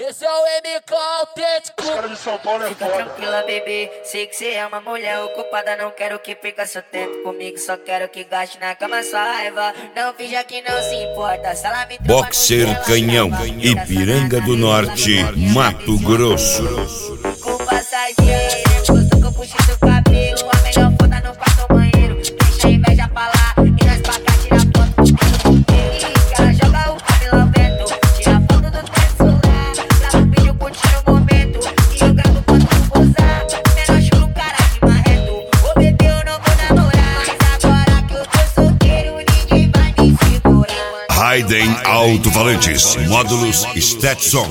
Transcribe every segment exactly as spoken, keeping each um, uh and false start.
Esse é o M K autêntico. Cara de São Paulo é Fica foda. tranquila, bebê, sei que cê é uma mulher ocupada. Não quero que perca seu tempo comigo, só quero que gaste na cama sua raiva. Não finja que não se importa, se ela me tromba no Boxer dia, ela Canhão, trava. Ipiranga do Norte, Mato Grosso. Com passageiro, gosto que eu puxe seu cabelo. A melhor foda no quarto banheiro. Deixa a inveja pra lá e nós pra cá tira foto comigo. Que ela joga o cabelo ao vento, tira foto do teto solar. Grava um vídeo curtindo o momento e eu gravo quando tu gozar. Menor chulo, cara de marreto. Ô bebê, eu não vou namorar, mas agora que eu tô solteiro, ninguém vai me segurar. Raiden Alto-Falantes, módulos Stetson.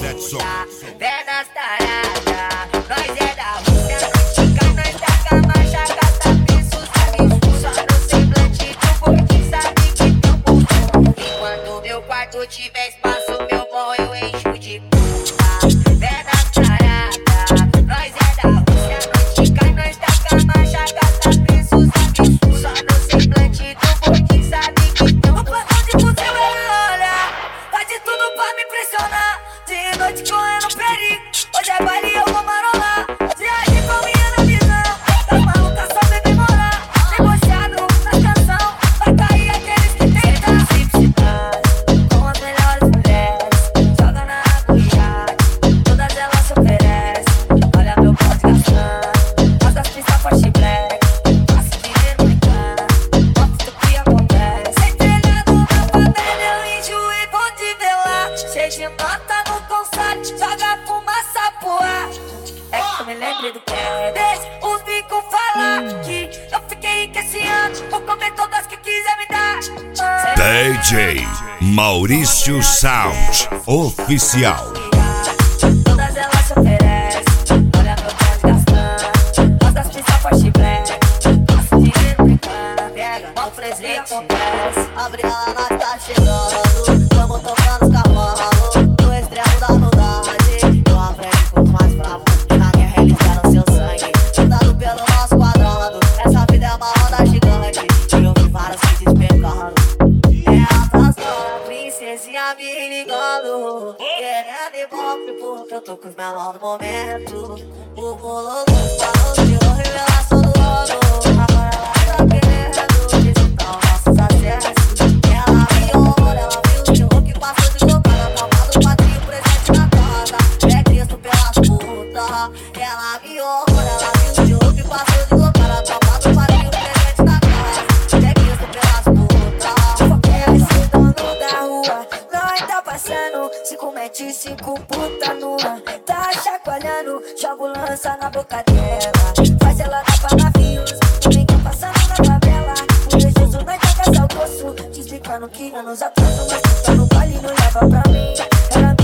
Pé nas taradas, nós é da Rússia, fica nós da camacha, gasta preços absurdos. Só no semblante do corpo, sabe que tem um bumbum. Enquanto meu quarto tiver espaço, meu bom eu encho de puta. Pé nas taradas, nós é da Rússia, fica nós da camacha, gasta preços absurdos. Só no semblante do corpo, sabe que tem um bumbum. Onde você vai olhar, faz de tudo pra me impressionar. De noite correndo perigo, hoje é baile eu vou marolar. Viagem com minha na visão, tá maluca só bebê morar. Negociado na canção, vai cair aqueles que tentam simplicidade. Com as melhores mulheres, joga na água e iate, todas elas se oferecem. Olha meu pote gastando, faz as pistas forte black. Passo dinheiro na cana, mostra o que acontece. Sem telhado na favela eu enjoei, vou te ver lá. Cheio de nota no consato, joga fumaça pro ar. É que eu me lembrei do que é. Deixa os bicos falar que eu fiquei rico esse ano. Vou comer todas que quiser me dar. D J Maurício Sound Oficial. Todas elas se oferecem. Olha meu pé gastando, faz das pistas forte black. Passo dinheiro na cana, pega, mal fresia acontece. Abre ela, nós tá chegando, tamo tocando os cavalos. No extremo da maldade, eu aprendo com mais bravo. Na guerra eles deram seu sangue, soldado pelo nosso quadrado. Essa vida é uma roda gigante, e eu vi vários se despecando. É altas horas, princesinha me ligando, querendo ibope porque eu tô com os menores no momento. O bolo gostou, tirou revelação do ano. Agora ela tá querendo visitar os nossos acessos. Ela me olha, ela viu o terror que passou de boca na palma do patrinho presente na casa. É Cristo pelas putas. Ela me olha, ela viu o terror que passou de boca na palma do patrinho presente na casa. É Cristo pelas putas. Eles se dono da rua, nós tá passando. Cinco mete, cinco puta nua. Tá chacoalhando, jogo lança na boca dela. Faz ela dar pra navios, ninguém passando na favela. O Jesus nós taca seu poço, te explicando que anos atrás uma puta no baile não leva pra mim. Ela